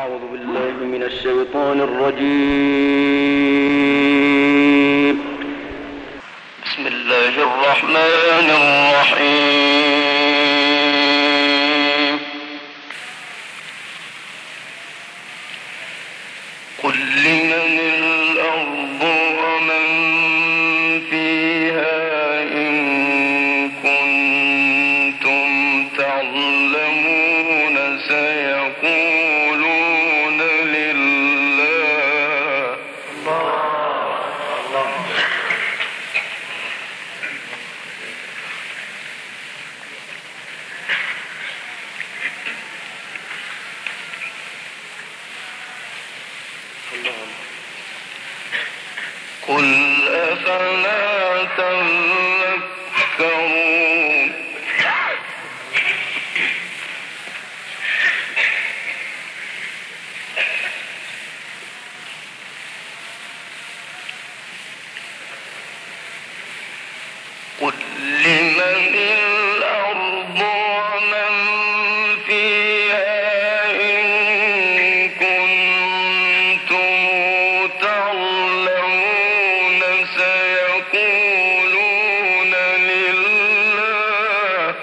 أعوذ بالله من الشيطان الرجيم. بسم الله الرحمن الرحيم. قل لمن الأرض ومن فيها إن كنتم تعلمون سيقولون لله. قل أفلا تذكرون. قل لمن الأرض ومن فيها إن كنتم تعلمون سيقولون لله.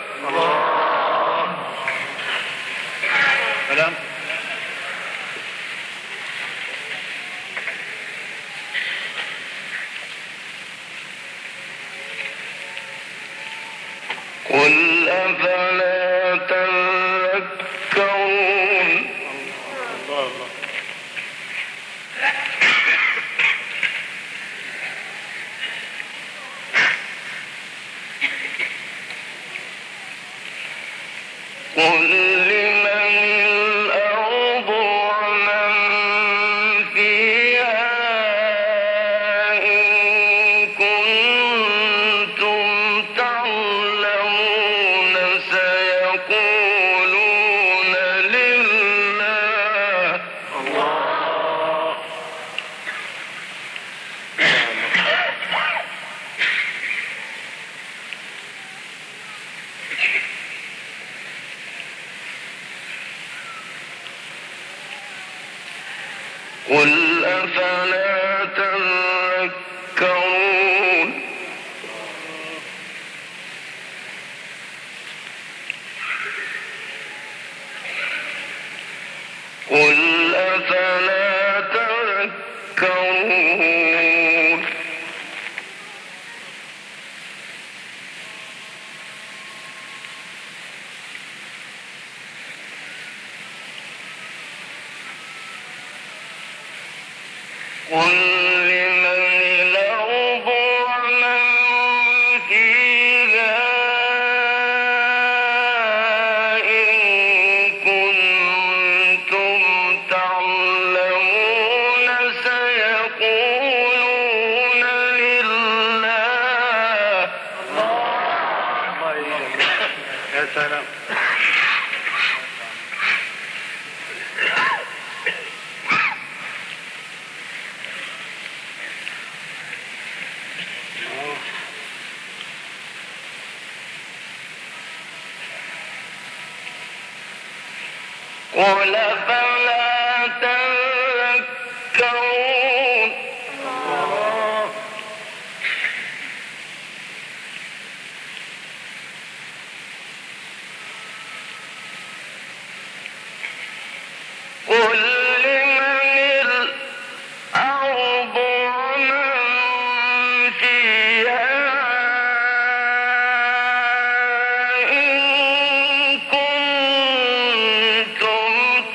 قل أفلا تذكرون. قل لمن الأرض ومن فيها إن كنتم تعلمون سيقولون لله. قل أفلا تذكرون. قل أفلا تذكرون. قل لمن الأرض ومن فيها إن كنتم تعلمون سيقولون لله. يا سلام. قل أفلا تذكرون. قل لمن الأرض ومن فيها إن كنتم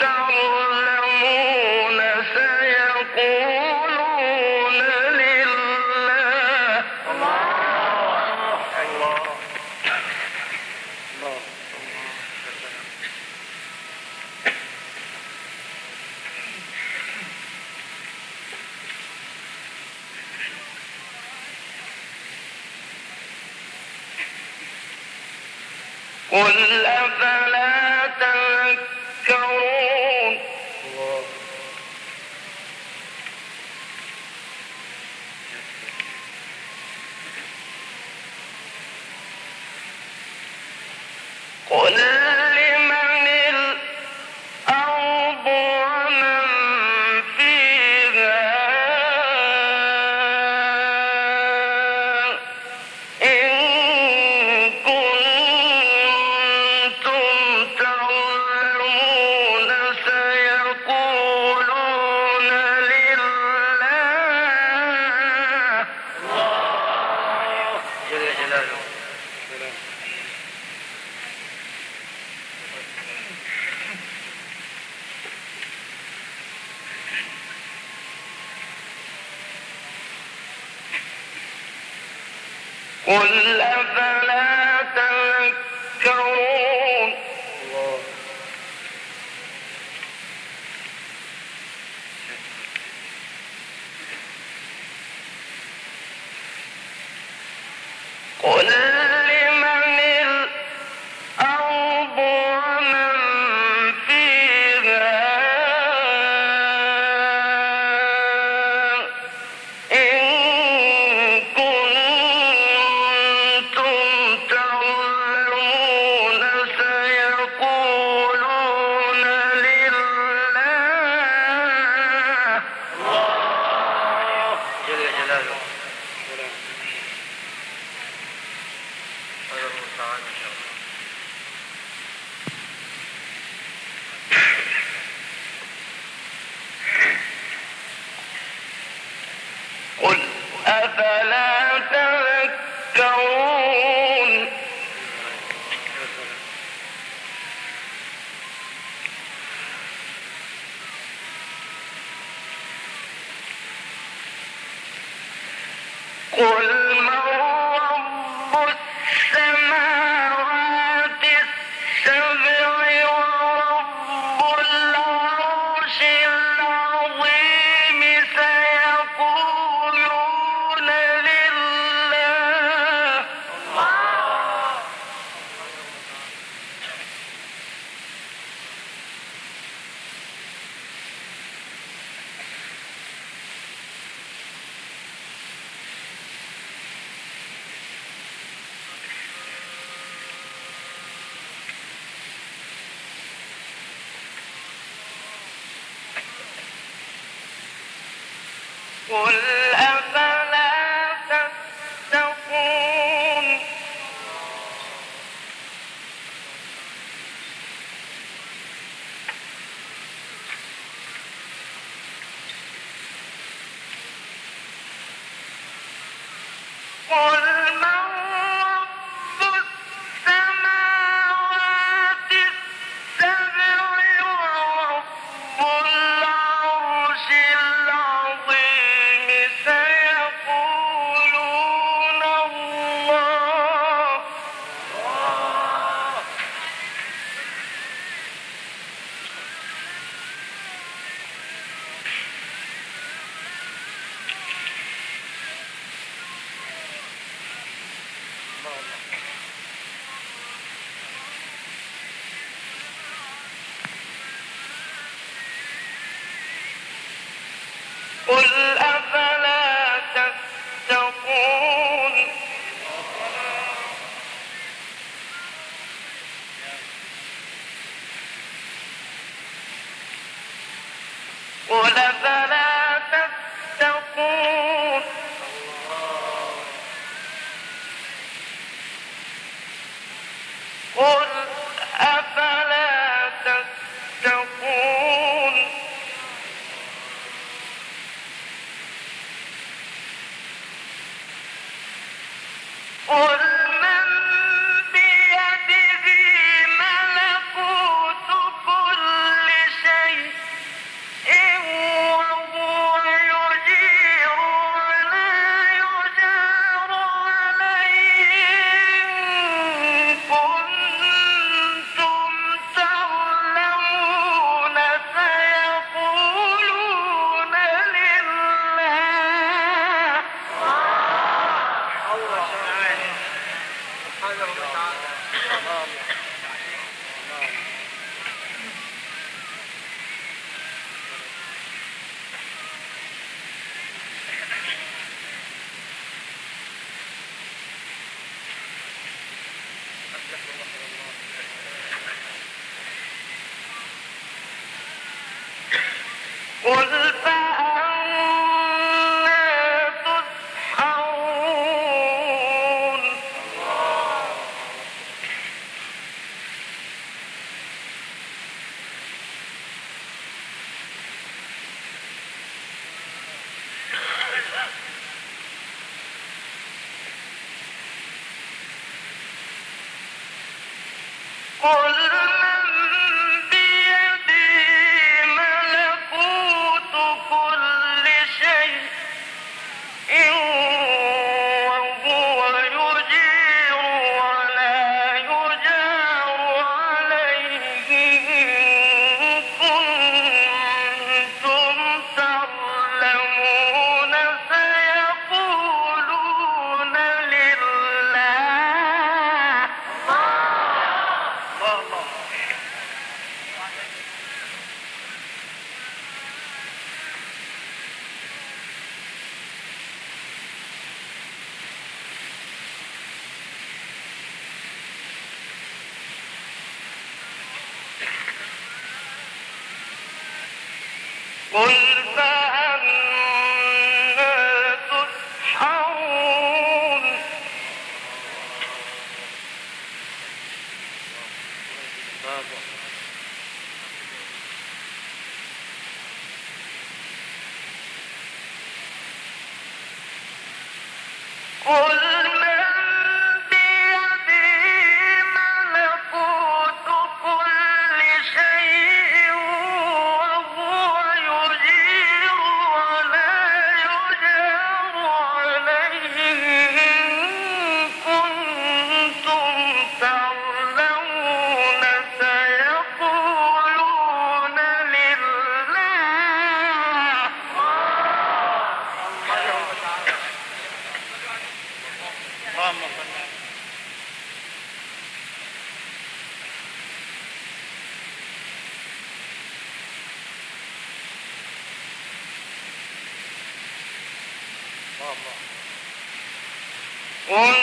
تعلمون سيقولون لله. قل أفلا تذكرون. قل لمن الأرض ومن قل أفلا تذكرون قل لمن الأرض ومن فيها إن كنتم تعلمون سيقولون لله جل جلاله. قل أفلا تذكرون قل من رب السماوات السبع ورب العرش العظيم سيقولون لله قل أفلا تتقون قل من رب السماوات السبع ورب العرش العظيم سيقولون الله قل أفلا تتقون قل أفلا تتقون قل أفلا تتقون قل من بيده ملكوت كل شيء وهو يجير ولا يجار عليه إن كنتم تعلمون سيقولون لله قل فأنا تسحرون قل من بيده ملكوت كل شيء وهو يجير قل فأنا تسحرون قل من بيده ملكوت كل شيء وهو يجير ولا يجار عليه إن كنتم تعلمون سيقولون لله. اللهم صل على قل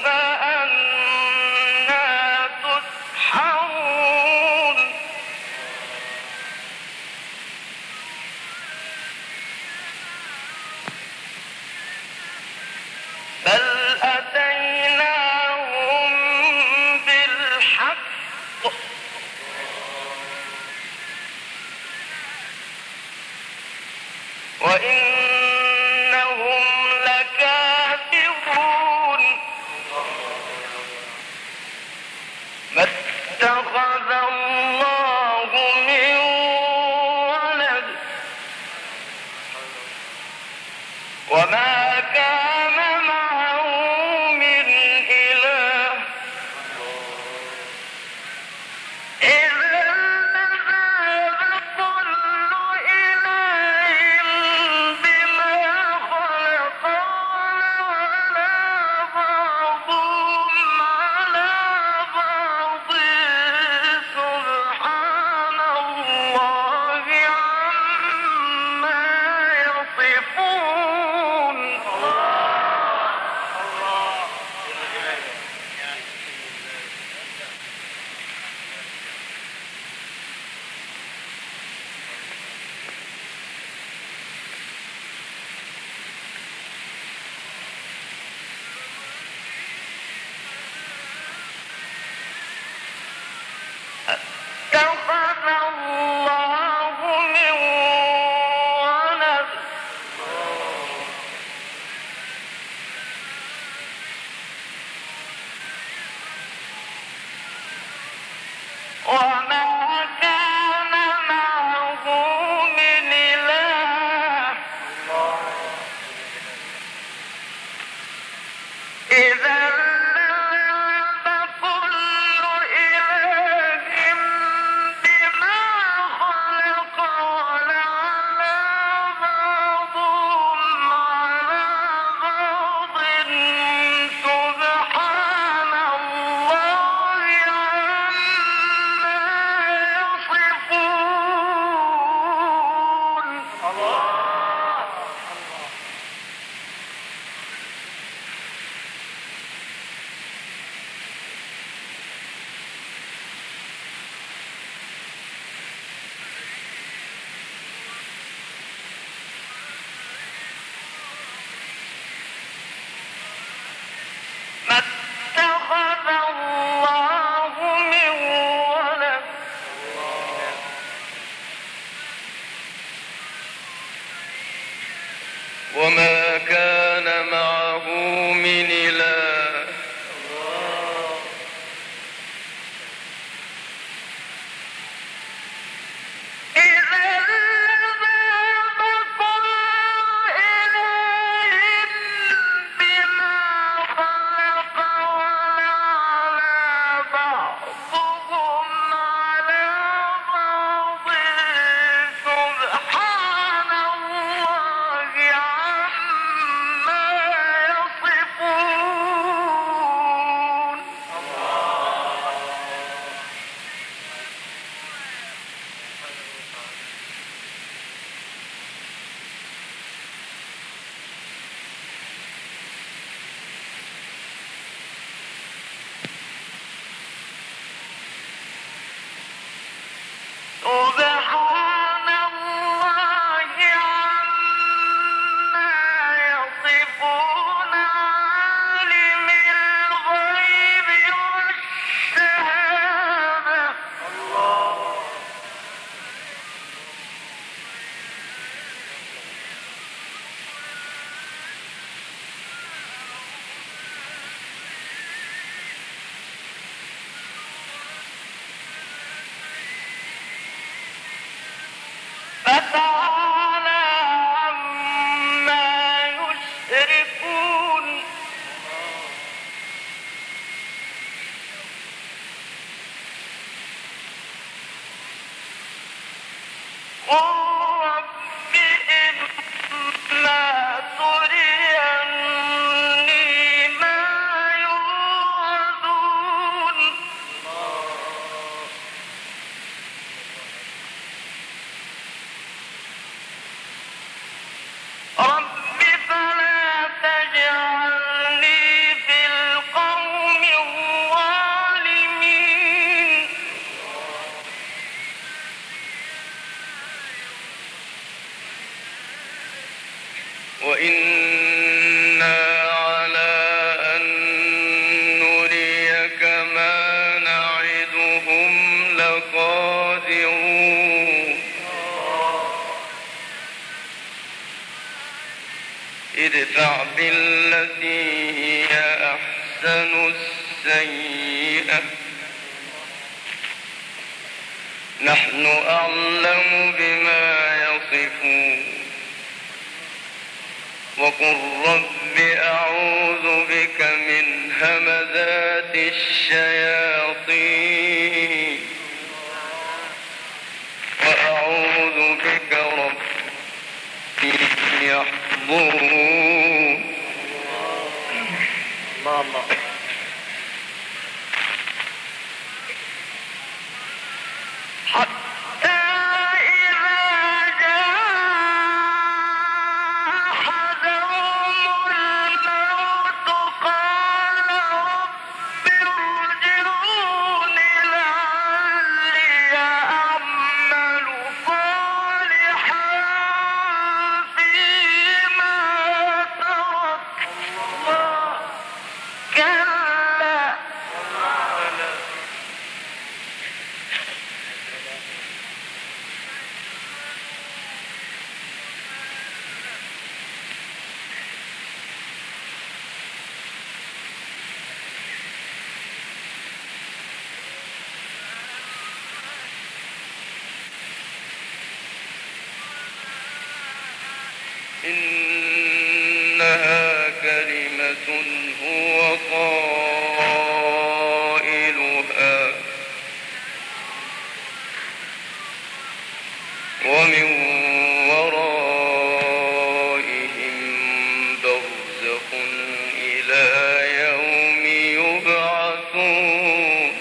فأنا تسحرون بل أتيناهم بالحق وإنهم لكاذبون ما اتخذ الله من ولد وما كان معه من إله إذا لذهب كل إله بما خلق ولا بعضهم على بعض سبحان الله عما يصفون. اتخذ الله من ولد وما كان معه من إله إذا لذهب كل إله بما خلق ولعلى بعضهم على بعض سبحان الله عما يصفون. ما اتخذ الله من ولد وما كان معه من إله إذا لذهب كل إله بما خلق ولعلى بعضهم على بعض سبحان الله عما وإنا على أن نريك ما نعدهم لقادرون ادفع بالتي هي أحسن السيئة نحن أعلم بما يصفون وقل رب أعوذ بك من همزات الشياطين وأعوذ بك رب يحضرون. الله حتى إذا جاء أحدهم الموت قال رب ارجعون لعلي أعمل صالحا فيما تركت كلا إنها كلمة هو قائلها ومن ورائهم برزخ إلى يوم يبعثون.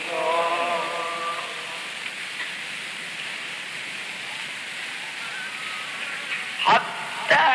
حتى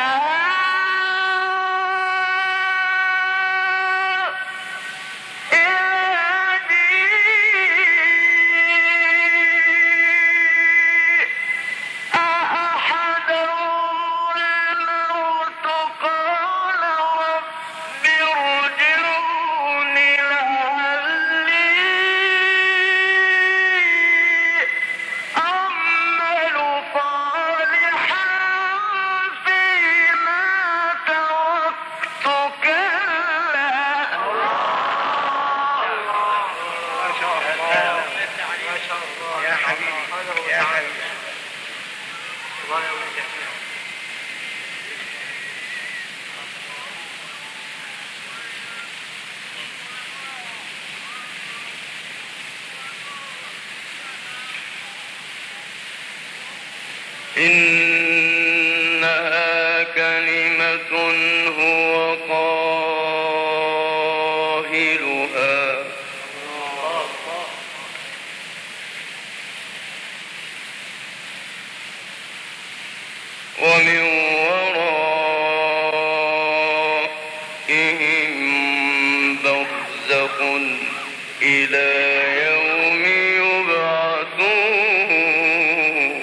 إنها كلمة هو قائلها ومن ورائهم برزخ إلى يوم يبعثون.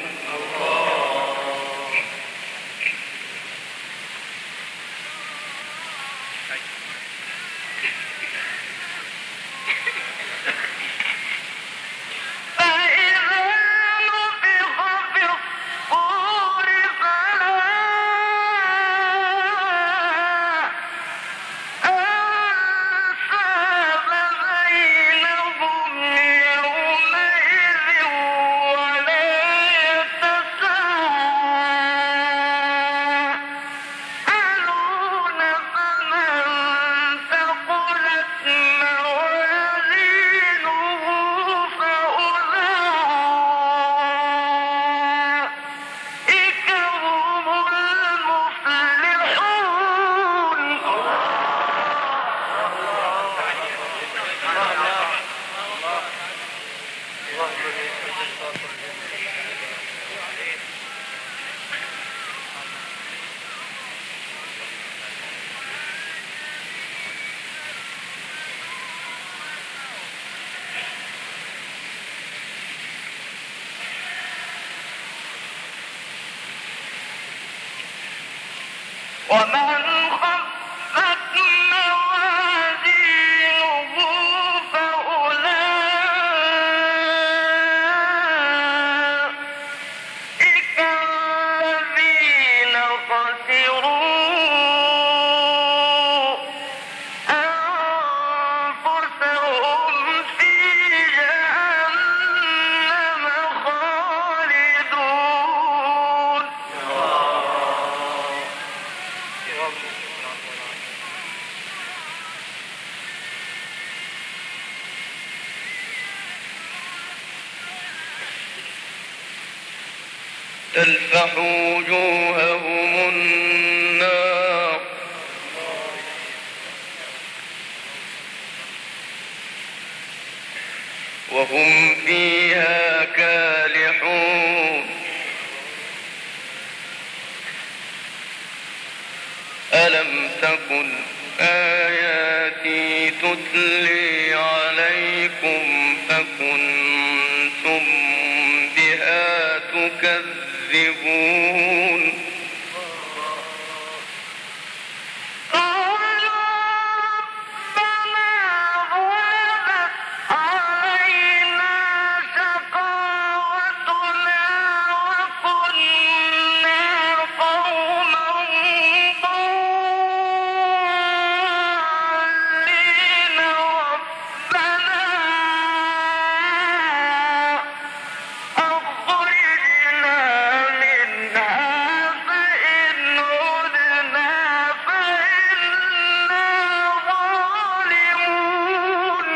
فإذا نفخ في الصور فلا أنساب بينهم ومن خفت موازينه فأولئك الذين خسروا أنفسهم في جهنم خالدون. تلفح وجوههم النار وهم فيها كالحون. ألم تكن آياتي تتلي عليكم فكنتم بها تكذبون. قالوا ربنا غلبت علينا شقاوتنا وكنا قوما ضالين ربنا أخرجنا منها فإن عدنا فإنا ظالمون.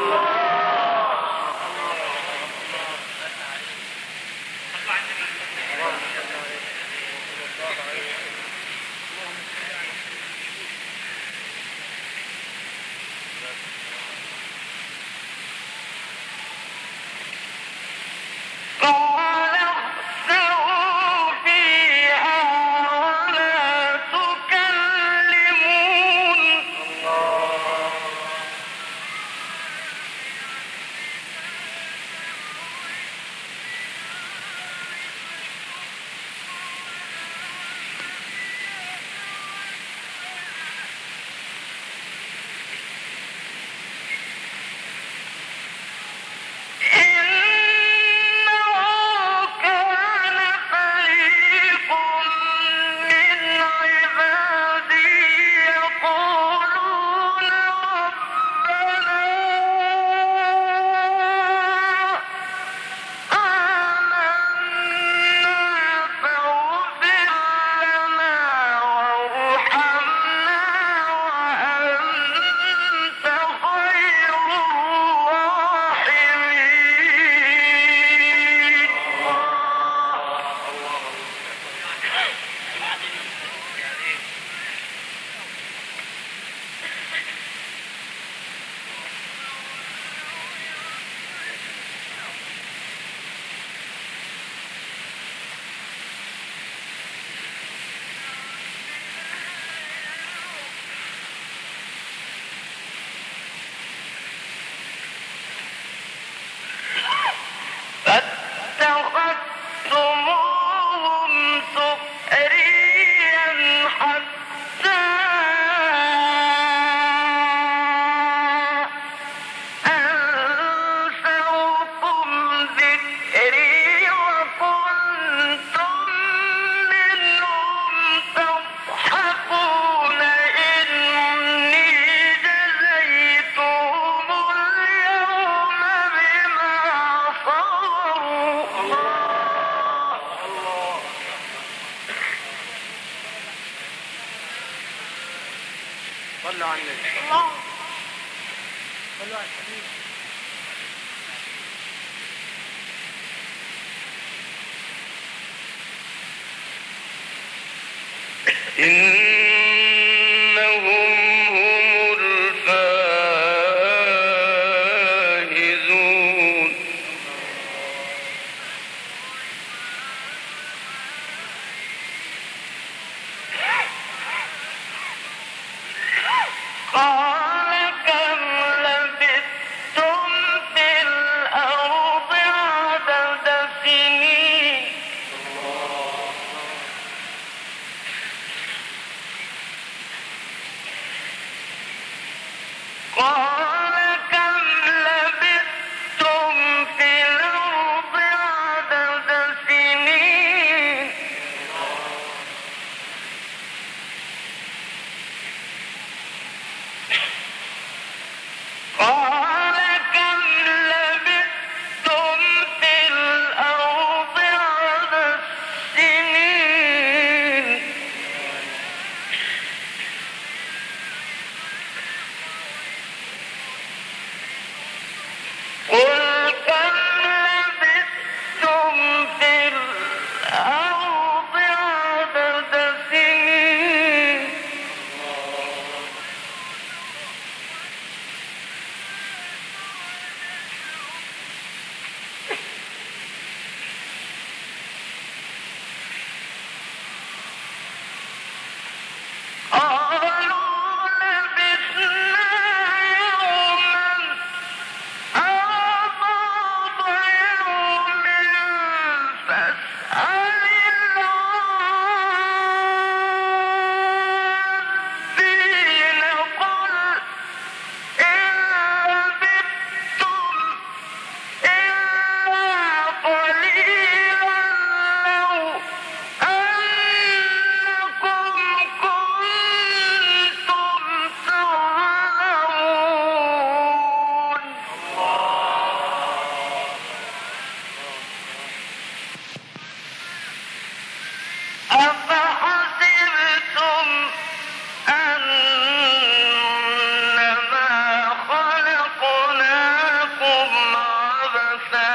قال اخسئوا فيها ولا تكلمون. إنه كان فريق من عبادي يقولون ربنا آمنا فاغفر لنا وارحمنا وأنت خير الراحمين. فاتخذتموهم سخريا حتى أنسوكم ذكري وكنتم منهم تضحكون. إني جزيتهم اليوم بما صبروا. صلوا على النبي. صلوا على الحبيب. إنهم هم الفائزون. قال كم لبثتم في الأرض عدد سنين. قال كم لبثتم في الأرض عدد سنين قال كم لبثتم في الأرض عدد سنين قل كم لبثتم في الأرض عدد سنين قالوا لبثنا يوما أو بعض يوم فاسأل العادين قل إن لبثتم إلا قليلا لو أنكم كنتم تعلمون أفحسبتم أنما خلقناكم عبثا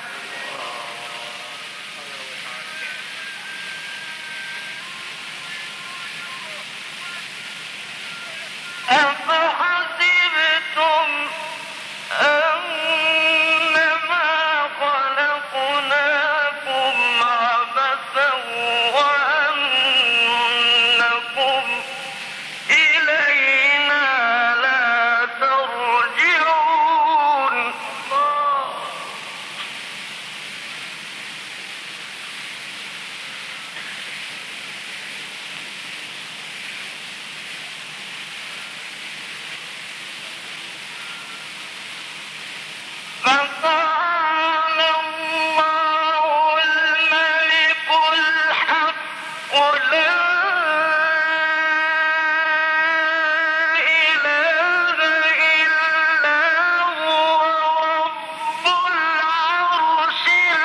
أفحسبتم أنما خلقناكم عبثا وأنكم إلينا لا ترجعون فتعالى الله الملك الحق لا إله إلا هو رب العرش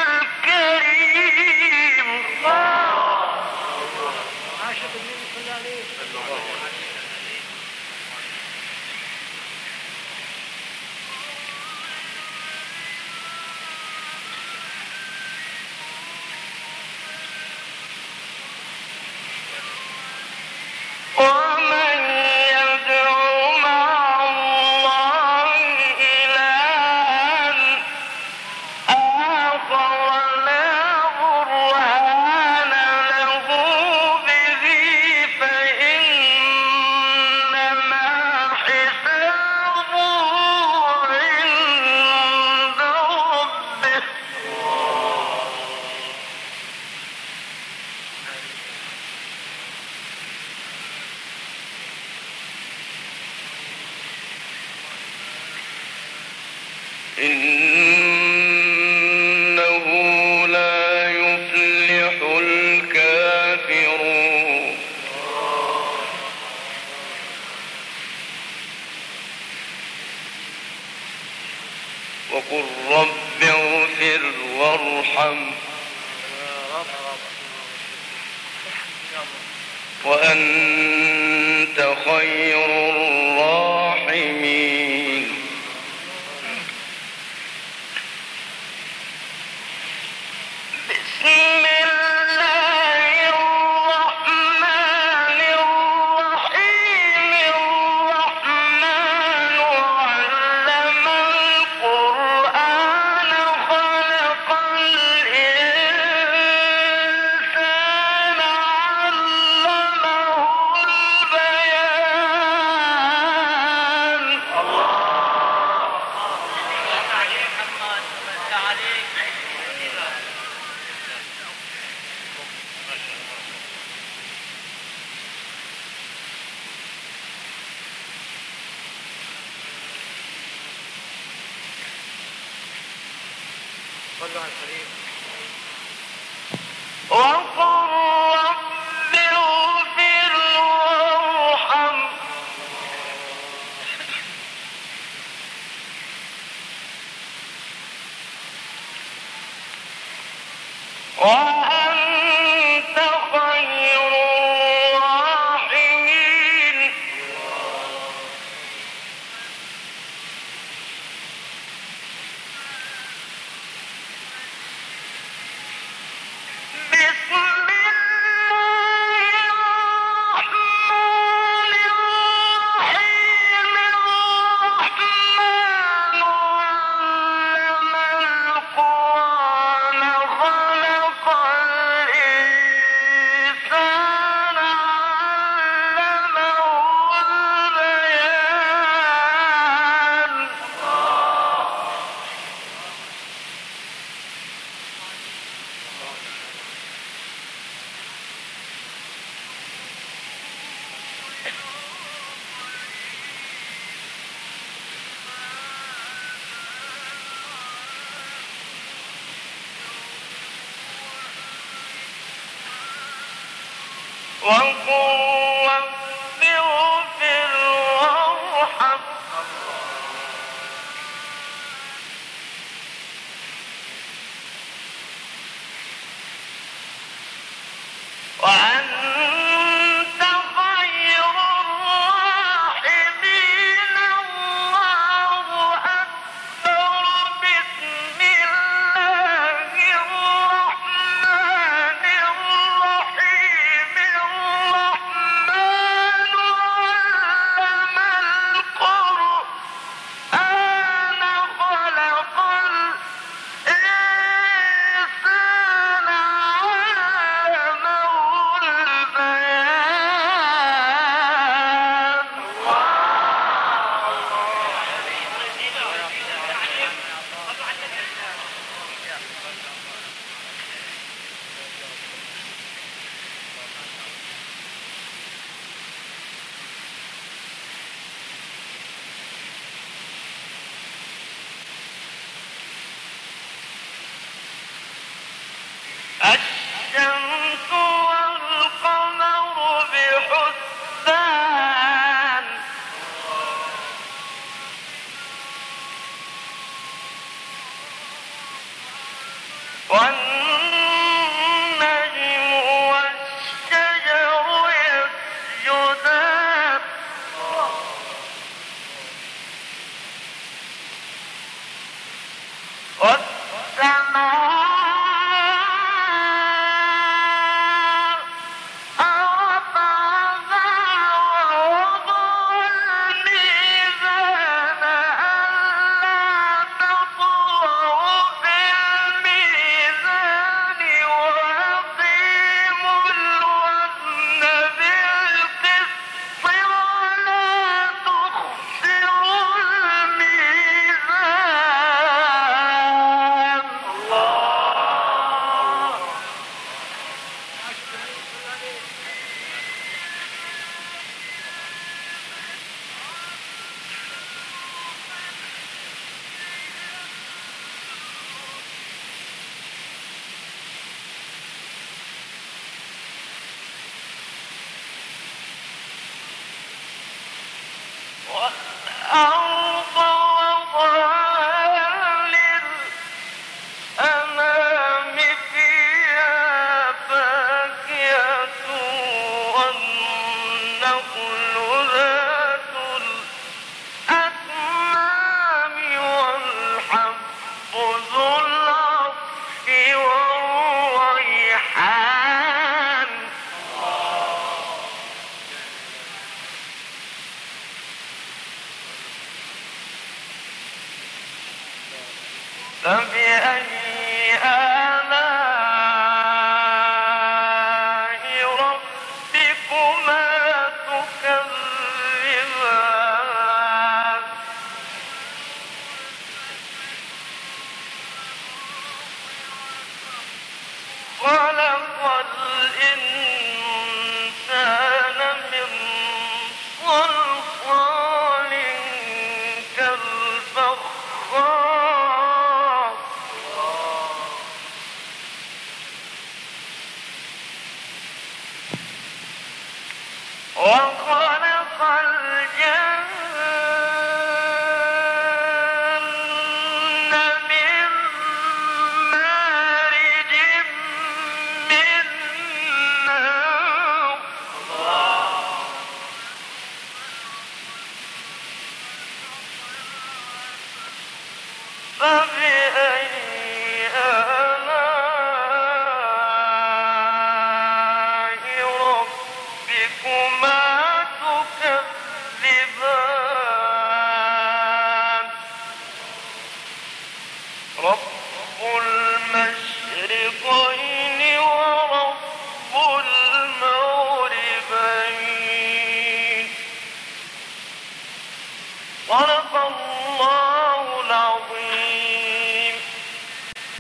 الكريم عاشت النبي صلى الله عليه وسلم. ومن يدع مع الله إلها آخر لا برهان له به فإنما حسابه عند ربه إنه لا يفلح الكافرون وقل رب اغفر وارحم وأنت خير الراحمين بسم الله الرحمن الرحيم الرحمن علم القرآن خلق الإنسان علمه البيان صلوا على الحبيب. وقل رب اغفر وارحم وأنت خير الراحمين. بسم الله الرحمن الرحيم. الرحمن علم القرآن خلق الإنسان علمه البيان. وقل رب اغفر وارحم وأنت خير الراحمين. الله أكبر. بسم الله الرحمن الرحيم. الرحمن علم القرآن خلق الإنسان علمه البيان. الشمس والقمر بحسبان. والنجم والشجر يسجدان. والسماء رفعها ووضع الميزان ألا تطغوا في الميزان وأقيموا الوزن بالقسط ولا تخسروا الميزان. والأرض وضعها للأنام فيها فاكهة والنخل ذات الأكمام والحب ذو العصف والريحان. فبأي آلاء ربكما تكذبان. خلق الإنسان من صلصال كالفخار. وخلق الجن من مارج من نار فبأي آلاء ربكما تكذبان رب المشرقين ورب المغربين صدق الله